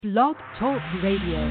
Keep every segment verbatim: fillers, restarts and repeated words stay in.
Blog Talk Radio.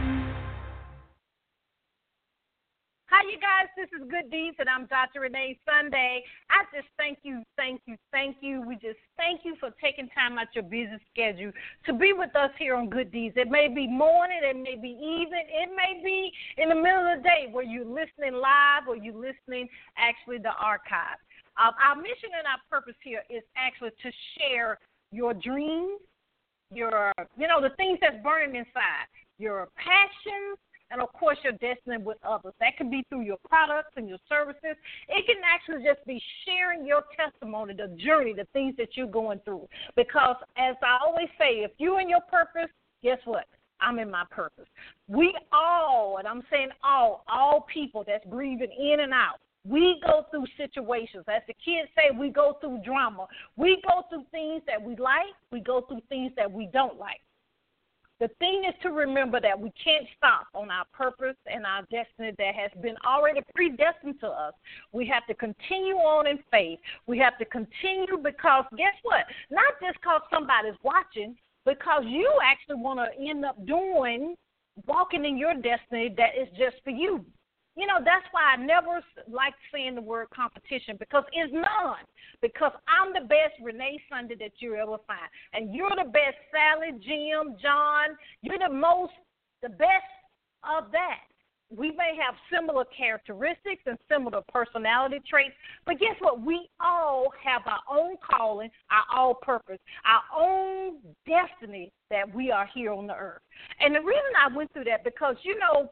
Hi, you guys. This is Good Deeds, and I'm Doctor Renee Sunday. I just thank you, thank you, thank you. We just thank you for taking time out your busy schedule to be with us here on Good Deeds. It may be morning, it may be evening, it may be in the middle of the day where you're listening live or you're listening actually the archive. Um, our mission and our purpose here is actually to share your dreams, your, you know, the things that's burning inside, your passions, and, of course, your destiny with others. That can be through your products and your services. It can actually just be sharing your testimony, the journey, the things that you're going through. Because, as I always say, if you're in your purpose, guess what? I'm in my purpose. We all, and I'm saying all, all people that's breathing in and out, we go through situations. As the kids say, we go through drama. We go through things that we like. We go through things that we don't like. The thing is to remember that we can't stop on our purpose and our destiny that has been already predestined to us. We have to continue on in faith. We have to continue because, guess what? Not just because somebody's watching, because you actually want to end up doing, walking in your destiny that is just for you. You know, that's why I never like saying the word competition, because it's none. Because I'm the best Renee Sunday that you ever find. And you're the best Sally, Jim, John. You're the most, the best of that. We may have similar characteristics and similar personality traits, but guess what? We all have our own calling, our own purpose, our own destiny that we are here on the earth. And the reason I went through that, because, you know,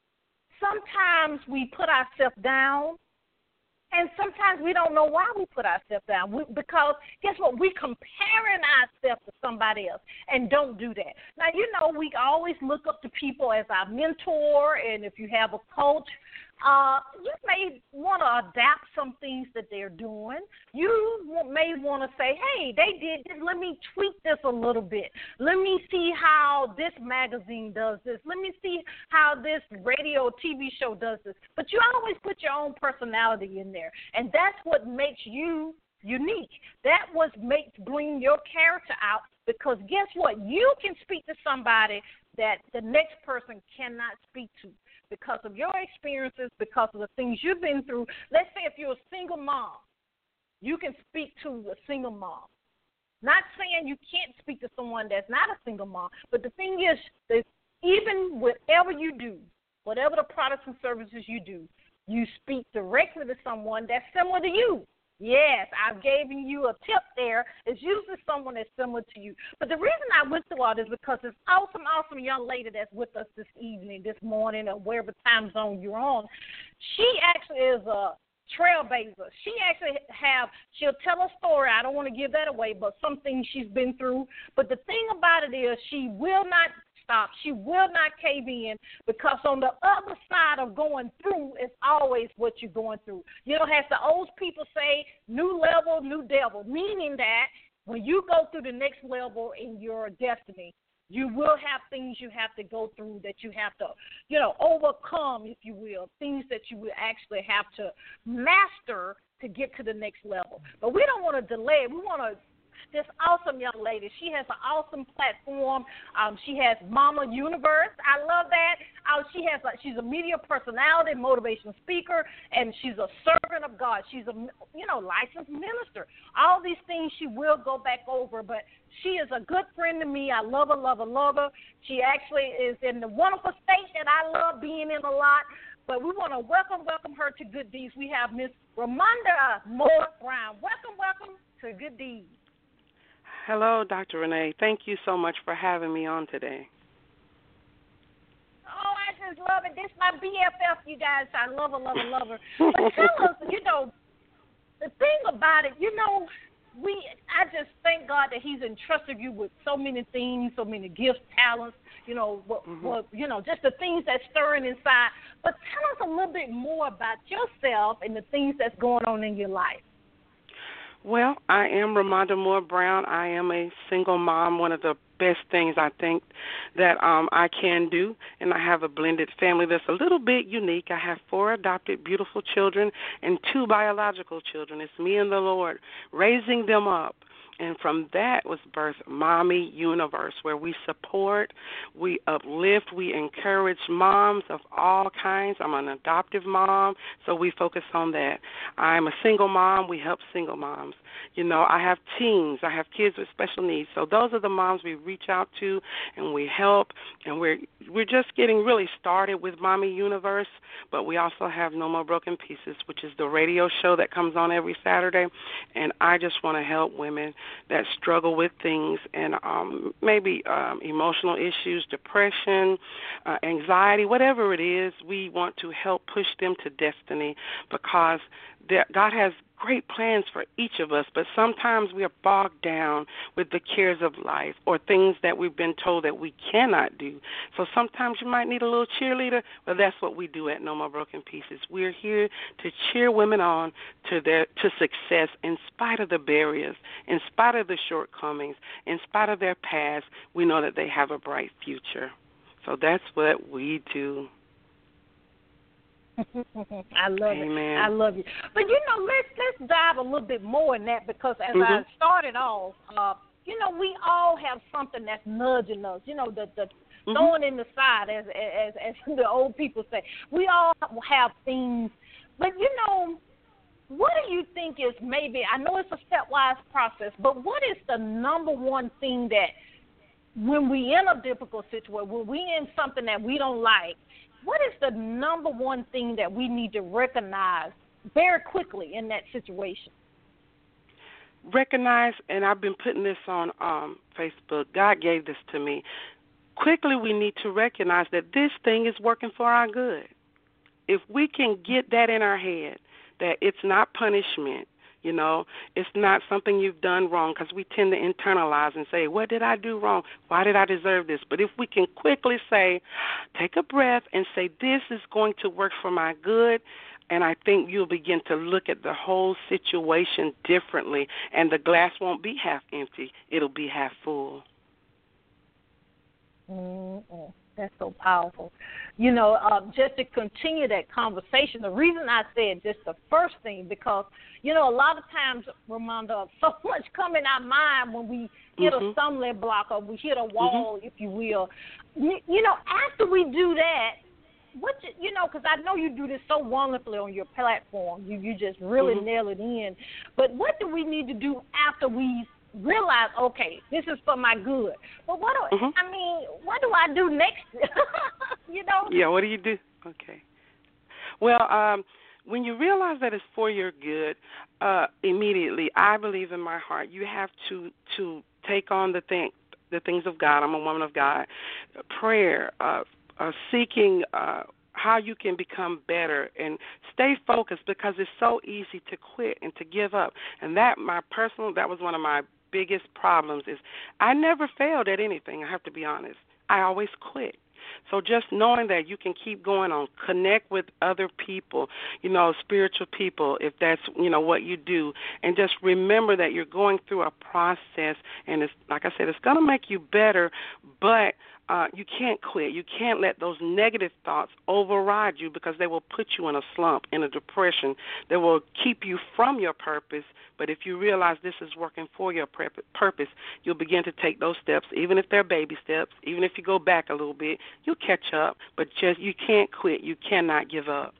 sometimes we put ourselves down, and sometimes we don't know why we put ourselves down. We, because guess what? We're comparing ourselves to somebody else, and don't do that. Now, you know, we always look up to people as our mentor, and if you have a coach, uh, you may want to adapt some things that they're doing. You may want to say, hey, they did this. Let me tweak this a little bit. Let me see how this magazine does this. Let me see how this radio T V show does this. But you always put your own personality in there, and that's what makes you unique. That what makes bring your character out, because guess what? You can speak to somebody that the next person cannot speak to, because of your experiences, because of the things you've been through. Let's say if you're a single mom, you can speak to a single mom. Not saying you can't speak to someone that's not a single mom, but the thing is that even whatever you do, whatever the products and services you do, you speak directly to someone that's similar to you. Yes, I've given you a tip there. It's usually someone that's similar to you. But the reason I went through all this is because this awesome, awesome young lady that's with us this evening, this morning, or wherever time zone you're on, she actually is a trailblazer. She actually have, she'll tell a story. I don't want to give that away, but some things she's been through. But the thing about it is she will not stop. She will not cave in, because on the other side of going through is always what you're going through. You know, as the old people say, new level, new devil, meaning that when you go through the next level in your destiny, you will have things you have to go through that you have to, you know, overcome, if you will, things that you will actually have to master to get to the next level. But we don't want to delay. We want to this awesome young lady. She has an awesome platform. Um, she has Mama Universe. I love that. Uh, she has a, she's a media personality, motivational speaker, and she's a servant of God. She's a you know licensed minister. All these things she will go back over, but she is a good friend to me. I love her, love her, love her. She actually is in the wonderful state that I love being in a lot. But we want to welcome, welcome her to Good Deeds. We have Miss Ramonda Moore Brown. Welcome, welcome to Good Deeds. Hello, Doctor Renee. Thank you so much for having me on today. Oh, I just love it. This is my B F F, you guys. I love her, love her, love her. But tell us, you know, the thing about it, you know, we. I just thank God that He's entrusted you with so many things, so many gifts, talents, you know, what, mm-hmm. what, you know, just the things that's stirring inside. But tell us a little bit more about yourself and the things that's going on in your life. Well, I am Ramonda Moore Brown. I am a single mom, one of the best things I think that um, I can do, and I have a blended family that's a little bit unique. I have four adopted beautiful children and two biological children. It's me and the Lord raising them up And from that was birthed Mommy Universe, where we support, we uplift, we encourage moms of all kinds. I'm an adoptive mom, so we focus on that. I'm a single mom. We help single moms. You know, I have teens. I have kids with special needs. So those are the moms we reach out to and we help. And we're we're just getting really started with Mommy Universe, but we also have No More Broken Pieces, which is the radio show that comes on every Saturday. And I just want to help women that struggle with things and um, maybe um, emotional issues, depression, uh, anxiety, whatever it is. We want to help push them to destiny because God has great plans for each of us, but sometimes we are bogged down with the cares of life or things that we've been told that we cannot do. So sometimes you might need a little cheerleader, but that's what we do at No More Broken Pieces. We're here to cheer women on to their to success in spite of the barriers, in spite of the shortcomings, in spite of their past. We know that they have a bright future. So that's what we do. I love Amen. it. I love you. But you know, let's let's dive a little bit more in that because as mm-hmm. I started off, uh, you know, we all have something that's nudging us. You know, the the mm-hmm. throwing in the side, as as as the old people say. We all have things, but you know, what do you think is maybe? I know it's a stepwise process, but what is the number one thing that when we in a difficult situation, when we in something that we don't like? What is the number one thing that we need to recognize very quickly in that situation? Recognize, and I've been putting this on um, Facebook. God gave this to me. Quickly, we need to recognize that this thing is working for our good. If we can get that in our head, that it's not punishment, you know, it's not something you've done wrong, because we tend to internalize and say, what did I do wrong? Why did I deserve this? But if we can quickly say, take a breath and say, this is going to work for my good, and I think you'll begin to look at the whole situation differently, and the glass won't be half empty. It'll be half full. Mm-mm. That's so powerful. You know, uh, just to continue that conversation, the reason I said just the first thing, because, you know, a lot of times, Ramonda, so much come in our mind when we hit mm-hmm. a stumbling block or we hit a wall, mm-hmm. if you will. You, you know, after we do that, what you, you know, because I know you do this so wonderfully on your platform. You, you just really mm-hmm. nail it in. But what do we need to do after we realize, okay, this is for my good? But what do mm-hmm. I mean? What do I do next? You know? Yeah. What do you do? Okay. Well, um, when you realize that it's for your good, uh, immediately, I believe in my heart, you have to to take on the thing, the things of God. I'm a woman of God. Prayer, uh, uh, seeking. Uh, how you can become better and stay focused, because it's so easy to quit and to give up. And that, my personal, that was one of my biggest problems is I never failed at anything, I have to be honest. I always quit. So just knowing that you can keep going on, connect with other people, you know, spiritual people, if that's, you know, what you do, and just remember that you're going through a process, and it's, like I said, it's going to make you better, but Uh, you can't quit. You can't let those negative thoughts override you, because they will put you in a slump, in a depression. They will keep you from your purpose. But if you realize this is working for your purpose, you'll begin to take those steps, even if they're baby steps, even if you go back a little bit, you'll catch up. But just you can't quit. You cannot give up.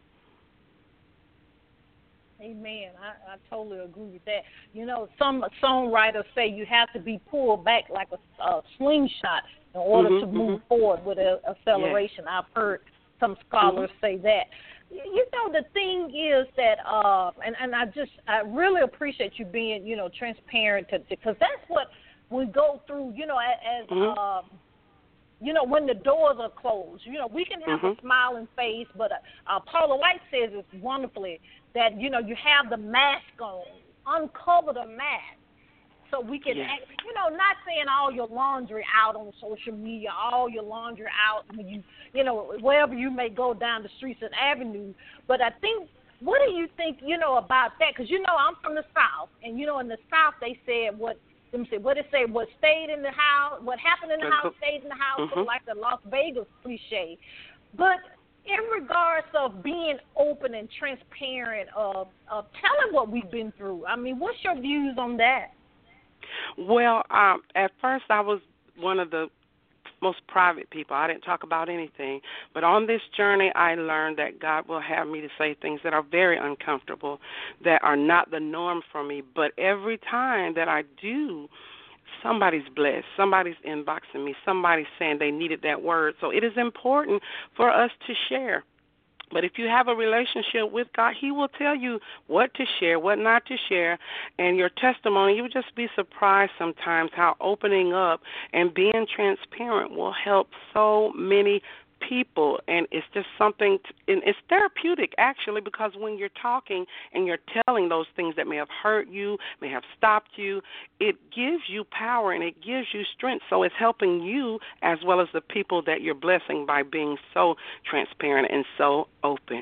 Amen. I, I totally agree with that. You know, some songwriters say you have to be pulled back like a, a slingshot in order mm-hmm, to move mm-hmm. forward with a, acceleration. Yes. I've heard some scholars mm-hmm. say that. You know, the thing is that, uh, and, and I just, I really appreciate you being, you know, transparent, to, because that's what we go through, you know, as, mm-hmm. uh, you know, when the doors are closed. You know, we can have mm-hmm. a smiling face, but uh, uh, Paula White says it wonderfully that, you know, you have the mask on, uncover the mask. So we can, yes. act, you know, not saying all your laundry out on social media, all your laundry out when you, you know, wherever you may go down the streets and avenues. But I think, what do you think, you know, about that? Because, you know, I'm from the South, and, you know, in the South they said what, let me see, what it say, what stayed in the house, what happened in the house stayed in the house, mm-hmm. like the Las Vegas cliche. But in regards of being open and transparent, of, of telling what we've been through, I mean, what's your views on that? Well, um, at first I was one of the most private people. I didn't talk about anything. But on this journey, I learned that God will have me to say things that are very uncomfortable, that are not the norm for me. But every time that I do, somebody's blessed. Somebody's inboxing me. Somebody's saying they needed that word. So it is important for us to share. But if you have a relationship with God, He will tell you what to share, what not to share. And your testimony, you would just be surprised sometimes how opening up and being transparent will help so many people. And it's just something, to, and it's therapeutic, actually, because when you're talking and you're telling those things that may have hurt you, may have stopped you, it gives you power and it gives you strength. So it's helping you as well as the people that you're blessing by being so transparent and so open.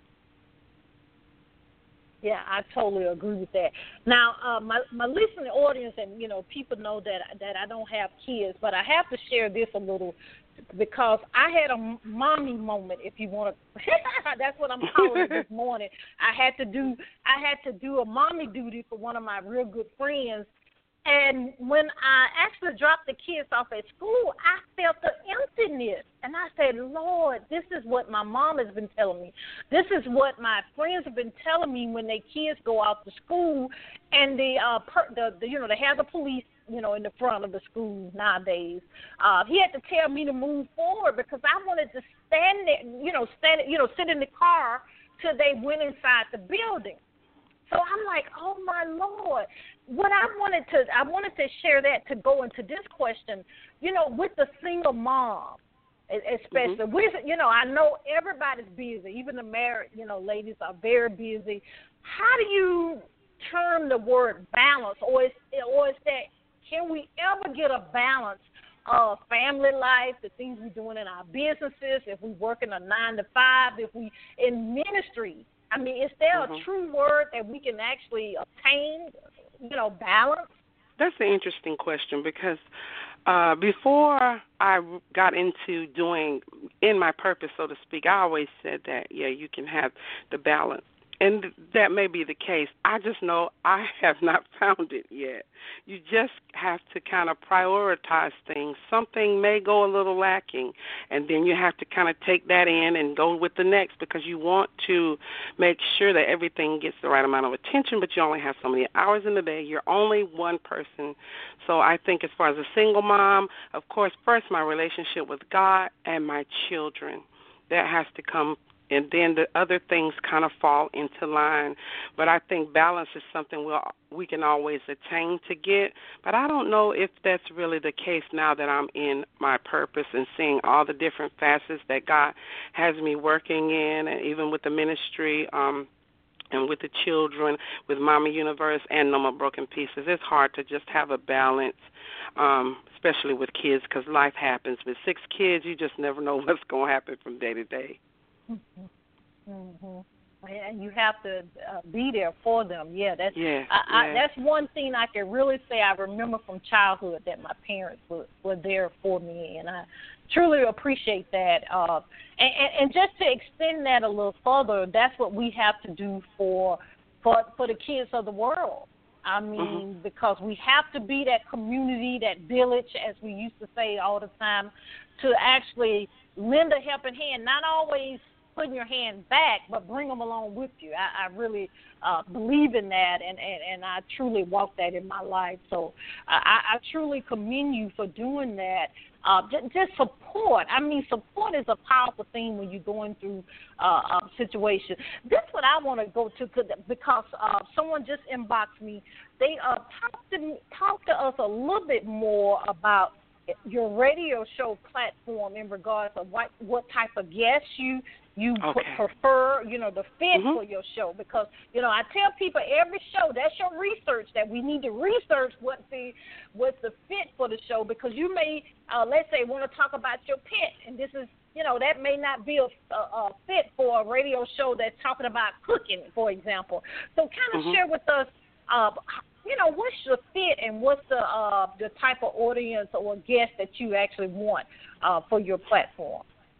Yeah, I totally agree with that. Now, uh, my my listening audience, and you know, people know that that I don't have kids, but I have to share this a little because I had a mommy moment, if you want to. That's what I'm calling it this morning. I had to do I had to do a mommy duty for one of my real good friends. And when I actually dropped the kids off at school, I felt the emptiness. And I said, Lord, this is what my mom has been telling me. This is what my friends have been telling me when their kids go out to school. And the, uh, per, the, the you know, they have the police, you know, in the front of the school nowadays. Uh, he had to tell me to move forward because I wanted to stand there, you know, stand, you know, sit in the car till they went inside the building. So I'm like, oh, my Lord. What I wanted to I wanted to share that to go into this question, you know, with the single mom, especially. Mm-hmm. With, you know, I know everybody's busy. Even the married, you know, ladies are very busy. How do you term the word balance? Or is, or is that, can we ever get a balance of family life, the things we're doing in our businesses, if we work in a nine to five, if we in ministry? I mean, is there mm-hmm. a true word that we can actually obtain, you know, balance? That's an interesting question because uh, before I got into doing in my purpose, so to speak, I always said that, yeah, you can have the balance. And that may be the case. I just know I have not found it yet. You just have to kind of prioritize things. Something may go a little lacking, and then you have to kind of take that in and go with the next because you want to make sure that everything gets the right amount of attention, but you only have so many hours in the day. You're only one person. So I think as far as a single mom, of course, first my relationship with God and my children. That has to come. And then the other things kind of fall into line. But I think balance is something we'll, we can always attain to get. But I don't know if that's really the case now that I'm in my purpose and seeing all the different facets that God has me working in, and even with the ministry um, and with the children, with Mama Universe and No More Broken Pieces. It's hard to just have a balance, um, especially with kids, because life happens. With six kids, you just never know what's going to happen from day to day. Mm-hmm. Mm-hmm. And you have to uh, be there for them. Yeah, that's yeah, I, yeah. I, that's one thing I can really say I remember from childhood that my parents were, were there for me, and I truly appreciate that. Uh, and, and, and just to extend that a little further, that's what we have to do for for for the kids of the world. I mean, mm-hmm. because we have to be that community, that village, as we used to say all the time, to actually lend a helping hand, not always putting your hand back, but bring them along with you. I, I really uh, believe in that, and, and, and I truly walk that in my life. So I, I truly commend you for doing that. Uh, just, just support. I mean, support is a powerful thing when you're going through uh, a situation. That's what I want to go to because uh, someone just inboxed me. They uh, talked to me, talked to us a little bit more about your radio show platform in regards to what, what type of guests you you okay. prefer, you know, the fit mm-hmm. for your show. Because, you know, I tell people every show, that's your research, that we need to research what the, what's the fit for the show. Because you may, uh, let's say, want to talk about your pet, and this is, you know, that may not be a, a, a fit for a radio show that's talking about cooking, for example. So kind of mm-hmm. share with us, uh, you know, what's your fit and what's the uh, the type of audience or guest that you actually want uh, for your platform?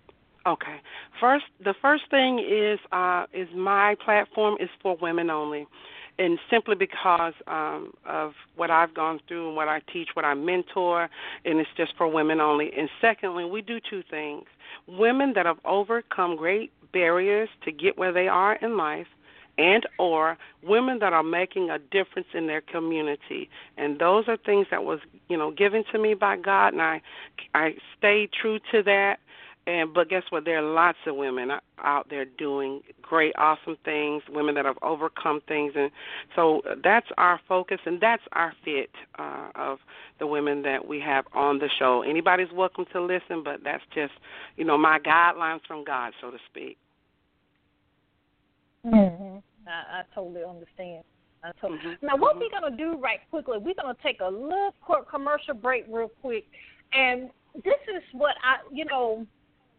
Okay. First, the first thing is uh, is my platform is for women only. and simply because um, of what I've gone through and what I teach, what I mentor, and it's just for women only. And secondly, we do two things. Women that have overcome great barriers to get where they are in life, and or women that are making a difference in their community. And those are things that was, you know, given to me by God, and I I stayed true to that. And but guess what? There are lots of women out there doing great, awesome things, women that have overcome things. And so that's our focus, and that's our fit uh, of the women that we have on the show. Anybody's welcome to listen, but that's just, you know, my guidelines from God, so to speak. Mm-hmm. I, I totally understand. I totally. Mm-hmm. Now, what mm-hmm. we're going to do right quickly, we're going to take a little quick commercial break real quick. And this is what I, you know,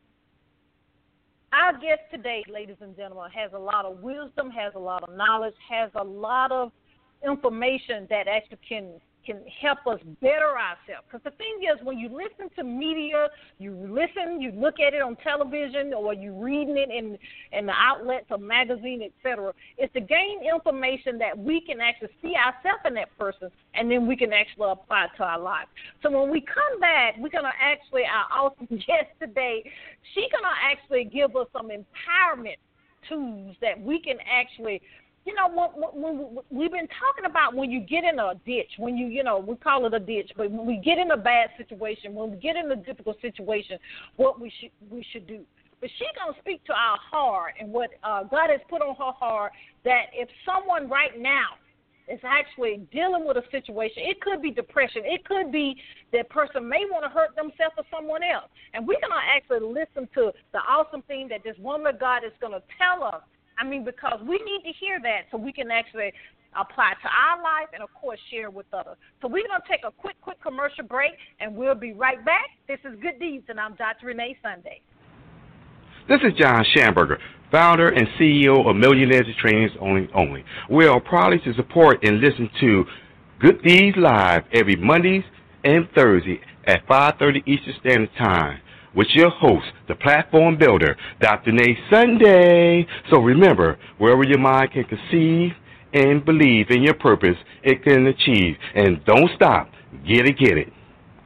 our guest today, ladies and gentlemen, has a lot of wisdom, has a lot of knowledge, has a lot of information that actually can can help us better ourselves. Because the thing is, when you listen to media, you listen, you look at it on television, or you reading it in in the outlets or magazine, et cetera, it's to gain information that we can actually see ourselves in that person, and then we can actually apply it to our life. So when we come back, we're going to actually, our awesome guest today, she's going to actually give us some empowerment tools that we can actually, you know, when, when we've been talking about when you get in a ditch, when you, you know, we call it a ditch, but when we get in a bad situation, when we get in a difficult situation, what we should we should do. But she's going to speak to our heart and what uh, God has put on her heart, that if someone right now is actually dealing with a situation, it could be depression. It could be that person may want to hurt themselves or someone else. And we're going to actually listen to the awesome thing that this woman of God is going to tell us. I mean, because we need to hear that so we can actually apply to our life and, of course, share with others. So we're going to take a quick, quick commercial break, and we'll be right back. This is Good Deeds, and I'm Doctor Renee Sunday. This is John Schamberger, founder and C E O of Millionaires Trainings Only. Only. We are proud to support and listen to Good Deeds Live every Mondays and Thursday at five thirty Eastern Standard Time, with your host, the platform builder, Doctor Renee Sunday. So remember, wherever your mind can conceive and believe in your purpose, it can achieve. And don't stop. Get it, get it.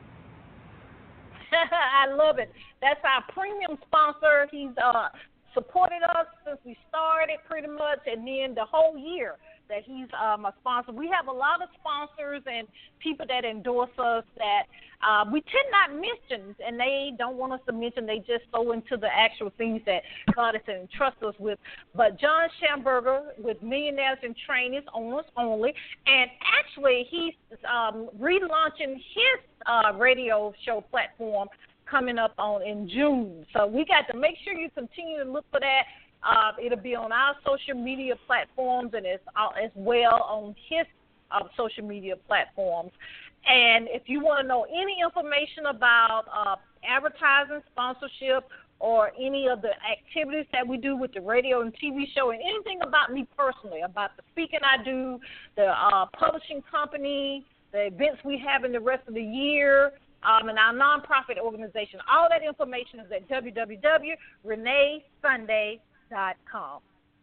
I love it. That's our premium sponsor. He's uh, supported us since we started pretty much, and then the whole year that he's um, a sponsor. We have a lot of sponsors and people that endorse us that uh, we tend not mention, and they don't want us to mention. They just go into the actual things that God has entrusted us with. But John Schamberger with Millionaires in Training, Owners Only, and actually he's um, relaunching his uh, radio show platform coming up on in June. So we got to make sure you continue to look for that. Uh, it'll be on our social media platforms, and it's uh, as well on his uh, social media platforms. And if you want to know any information about uh, advertising, sponsorship, or any of the activities that we do with the radio and T V show, and anything about me personally, about the speaking I do, the uh, publishing company, the events we have in the rest of the year, Um, and our nonprofit organization. All that information is at w w w dot renee sunday dot com.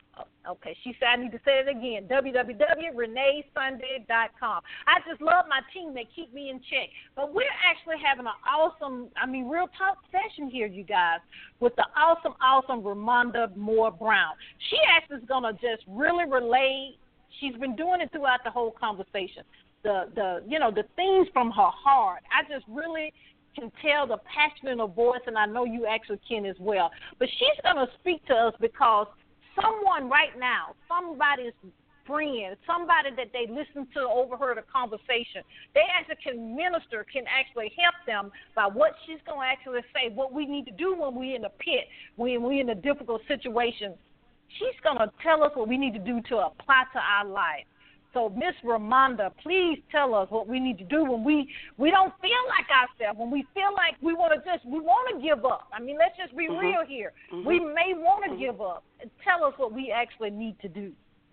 Okay, she said I need to say it again, w w w dot renee sunday dot com. I just love my team. They keep me in check. But we're actually having an awesome, I mean, real talk session here, you guys, with the awesome, awesome Ramonda Moore Brown. She actually is going to just really relay. She's been doing it throughout the whole conversation. The, the you know, the things from her heart. I just really can tell the passion in her voice, and I know you actually can as well. But she's going to speak to us because someone right now, somebody's friend, somebody that they listen to, overheard a conversation, they actually can minister, can actually help them by what she's going to actually say, what we need to do when we're in a pit, when we're in a difficult situation. She's going to tell us what we need to do to apply to our life. So, Miss Ramonda, please tell us what we need to do when we, we don't feel like ourselves, when we feel like we want to just, we want to give up. I mean, let's just be mm-hmm. real here. Mm-hmm. We may want to mm-hmm. give up. Tell us what we actually need to do.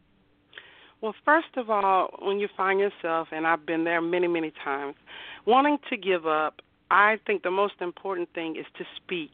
Well, first of all, when you find yourself, and I've been there many, many times, wanting to give up, I think the most important thing is to speak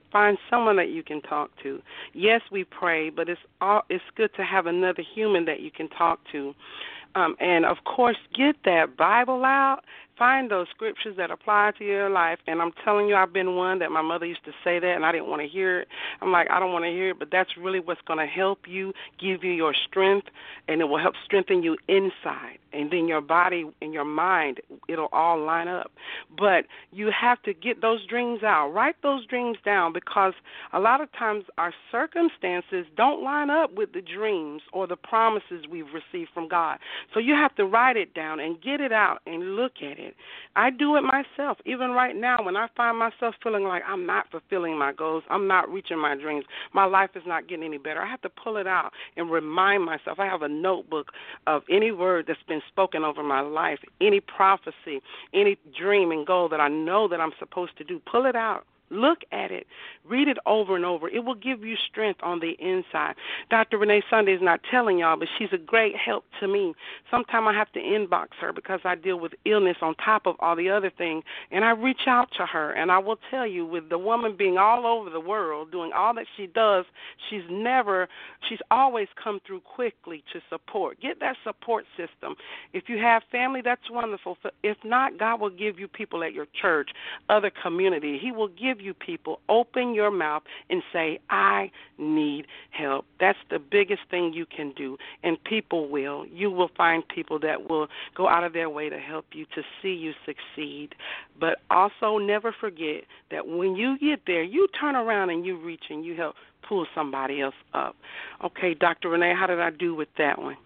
Find someone that you can talk to. Yes, we pray, but it's all, it's good to have another human that you can talk to. Um, and, of course, get that Bible out. Find those scriptures that apply to your life. And I'm telling you, I've been one that my mother used to say that, and I didn't want to hear it. I'm like, I don't want to hear it, but that's really what's going to help you, give you your strength, and it will help strengthen you inside. And then your body and your mind, it'll all line up. But you have to get those dreams out. Write those dreams down, because a lot of times our circumstances don't line up with the dreams or the promises we've received from God. So you have to write it down and get it out and look at it. I do it myself. Even right now, when I find myself feeling like I'm not fulfilling my goals, I'm not reaching my dreams, my life is not getting any better, I have to pull it out and remind myself. I have a notebook of any word that's been spoken over my life, any prophecy, any dream and goal that I know that I'm supposed to do. Pull it out. Look at it. Read it over and over. It will give you strength on the inside. Doctor Renee Sunday is not telling y'all, but she's a great help to me. Sometimes I have to inbox her because I deal with illness on top of all the other things, and I reach out to her. And I will tell you, with the woman being all over the world, doing all that she does, she's never, she's always come through quickly to support. Get that support system. If you have family, that's wonderful. If not, God will give you people at your church, other community. He will give you people. Open your mouth and say, I need help. That's the biggest thing you can do, and people will. You will find people that will go out of their way to help you, to see you succeed. But also never forget that when you get there, you turn around and you reach and you help pull somebody else up. Okay, Doctor Renee, how did I do with that one?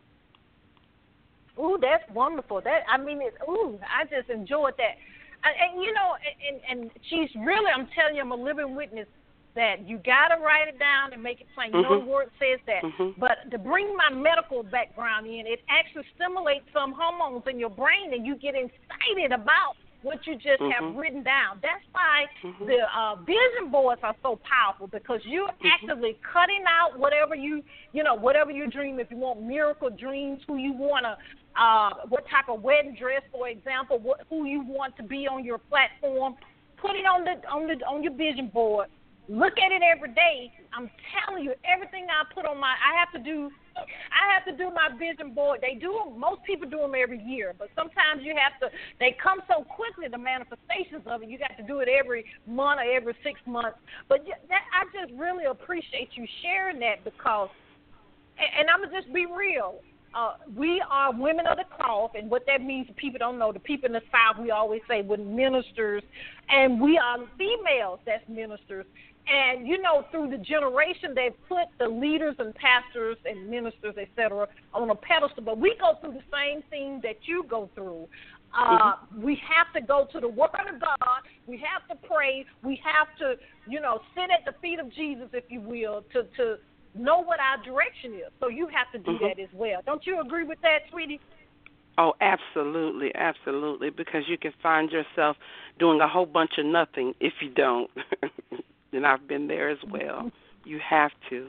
Ooh, that's wonderful. That I mean, it, ooh, I just enjoyed that. And, and, you know, and, and she's really, I'm telling you, I'm a living witness that you got to write it down and make it plain. You mm-hmm. know the word says that. Mm-hmm. But to bring my medical background in, it actually stimulates some hormones in your brain, and you get excited about what you just mm-hmm. have written down. That's why mm-hmm. the uh, vision boards are so powerful, because you're mm-hmm. actively cutting out whatever you, you know, whatever you dream. If you want miracle dreams, who you want to, uh, what type of wedding dress, for example, what, who you want to be on your platform, put it on the on the on your vision board. Look at it every day. I'm telling you, everything I put on my, I have to do. I have to do my vision board. They do them. Most people do them every year, but sometimes you have to. They come so quickly, the manifestations of it. You got to do it every month or every six months. But that, I just really appreciate you sharing that, because, and, and I'm gonna just be real. Uh, we are women of the cloth, and what that means, people don't know. The people in the South, we always say, we're ministers, and we are females that's ministers. And, you know, through the generation, they've put the leaders and pastors and ministers, et cetera, on a pedestal. But we go through the same thing that you go through. Uh, mm-hmm. We have to go to the Word of God. We have to pray. We have to, you know, sit at the feet of Jesus, if you will, to, to know what our direction is. So you have to do mm-hmm. that as well. Don't you agree with that, sweetie? Oh, absolutely, absolutely, because you can find yourself doing a whole bunch of nothing if you don't. And I've been there as well. You have to.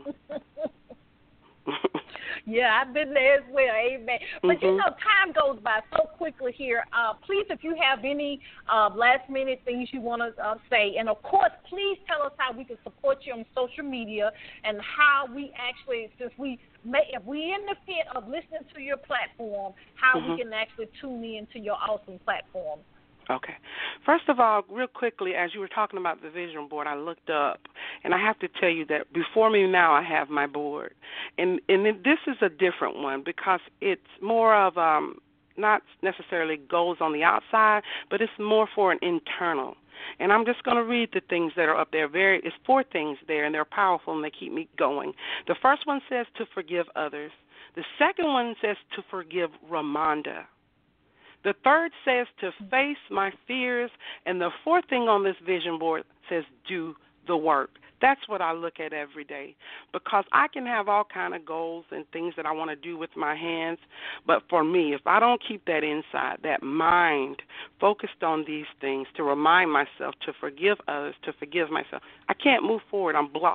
Yeah, I've been there as well. Amen. But, mm-hmm. you know, time goes by so quickly here. Uh, please, if you have any uh, last-minute things you want to uh, say, and, of course, please tell us how we can support you on social media and how we actually, since we may, if we're in the fit of listening to your platform, how mm-hmm. we can actually tune in to your awesome platform. Okay. First of all, real quickly, as you were talking about the vision board, I looked up, and I have to tell you that before me now I have my board. And and this is a different one, because it's more of um, not necessarily goals on the outside, but it's more for an internal. And I'm just going to read the things that are up there. Very, it's four things there, and they're powerful, and they keep me going. The first one says to forgive others. The second one says to forgive Ramonda. The third says to face my fears, and the fourth thing on this vision board says do the work. That's what I look at every day, because I can have all kind of goals and things that I want to do with my hands, but for me, if I don't keep that inside, that mind focused on these things, to remind myself to forgive others, to forgive myself, I can't move forward. I'm blocked.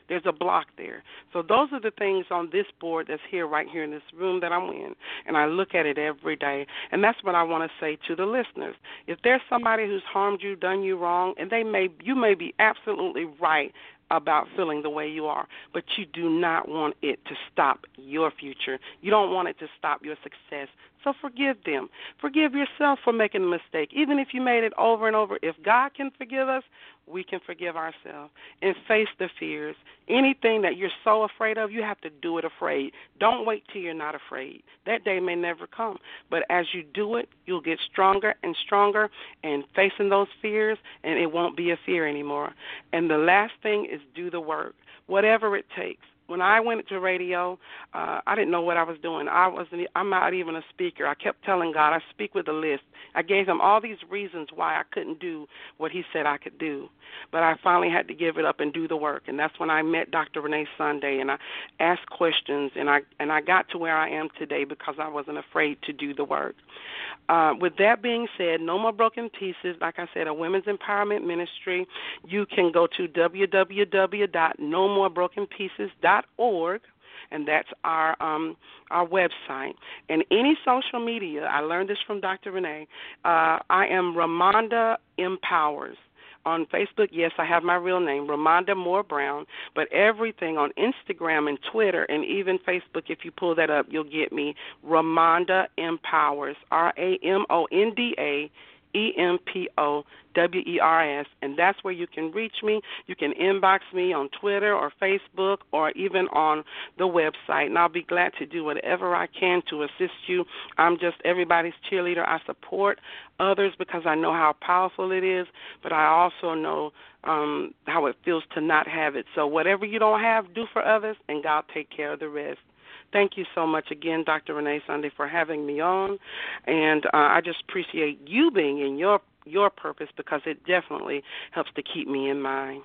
There's a block there. So those are the things on this board that's here, right here in this room that I'm in, and I look at it every day. And that's what I want to say to the listeners. If there's somebody who's harmed you, done you wrong, and they may, you may be absolutely right about feeling the way you are, but you do not want it to stop your future. You don't want it to stop your success. So forgive them. Forgive yourself for making a mistake. Even if you made it over and over, if God can forgive us, we can forgive ourselves and face the fears. Anything that you're so afraid of, you have to do it afraid. Don't wait till you're not afraid. That day may never come. But as you do it, you'll get stronger and stronger and facing those fears, and it won't be a fear anymore. And the last thing is do the work, whatever it takes. When I went to radio, uh, I didn't know what I was doing. I wasn't. I'm not even a speaker. I kept telling God, I speak with a list. I gave him all these reasons why I couldn't do what he said I could do. But I finally had to give it up and do the work. And that's when I met Doctor Renee Sunday, and I asked questions, and I and I got to where I am today because I wasn't afraid to do the work. Uh, with that being said, No More Broken Pieces, like I said, a women's empowerment ministry. You can go to w w w dot no more broken pieces dot org, and that's our um, our website. And any social media, I learned this from Doctor Renee, uh, I am Ramonda Empowers. On Facebook, yes, I have my real name, Ramonda Moore Brown, but everything on Instagram and Twitter and even Facebook, if you pull that up, you'll get me, Ramonda Empowers, R A M O N D A E M P O W E R S, and that's where you can reach me. You can inbox me on Twitter or Facebook or even on the website, and I'll be glad to do whatever I can to assist you. I'm just everybody's cheerleader. I support others because I know how powerful it is, but I also know um, how it feels to not have it. So whatever you don't have, do for others, and God take care of the rest. Thank you so much again, Doctor Renee Sunday, for having me on, and uh, I just appreciate you being in your your purpose because it definitely helps to keep me in mind.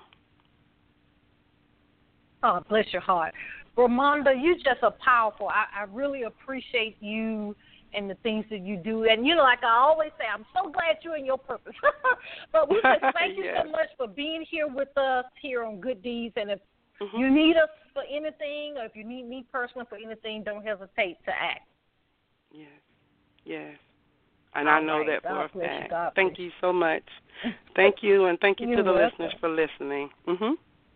Oh, bless your heart. Ramonda, you just are powerful. I, I really appreciate you and the things that you do. And, you know, like I always say, I'm so glad you're in your purpose. But we just thank you yes. so much for being here with us here on Good Deeds. And if mm-hmm. you need us for anything, or if you need me personally for anything, don't hesitate to act. Yes, yes. And All I know right. that God for a bless fact. you. God Thank bless you so much. Thank you, and thank you You're to the welcome. listeners for listening. Mm-hmm.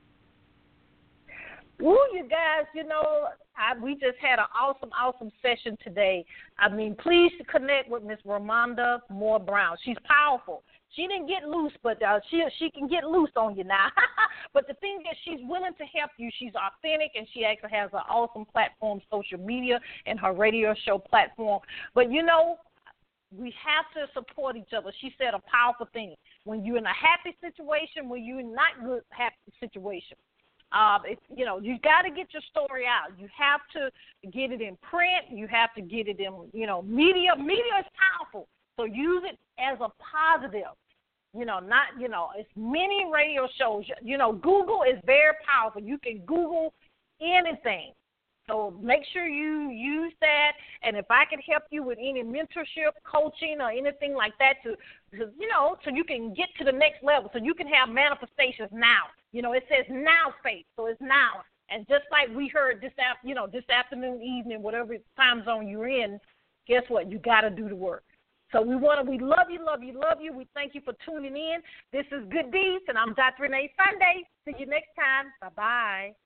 Woo, you guys, you know, I, we just had an awesome, awesome session today. I mean, please connect with Miss Ramonda Moore Brown. She's powerful. She didn't get loose, but uh, she she can get loose on you now. But the thing is, she's willing to help you. She's authentic, and she actually has an awesome platform, social media, and her radio show platform. But, you know, we have to support each other. She said a powerful thing. When you're in a happy situation, when you're in not good happy situation, uh, if, you know, you got to get your story out. You have to get it in print. You have to get it in, you know, media. Media is powerful, so use it as a positive. You know, not, you know, it's many radio shows. You know, Google is very powerful. You can Google anything. So make sure you use that. And if I can help you with any mentorship, coaching, or anything like that to, to, you know, so you can get to the next level, so you can have manifestations now. You know, it says now faith, so it's now. And just like we heard this, af- you know, this afternoon, evening, whatever time zone you're in, guess what? You got to do the work. So we want to, we love you, love you, love you. We thank you for tuning in. This is Good Deeds, and I'm Doctor Renee Sunday. See you next time. Bye-bye.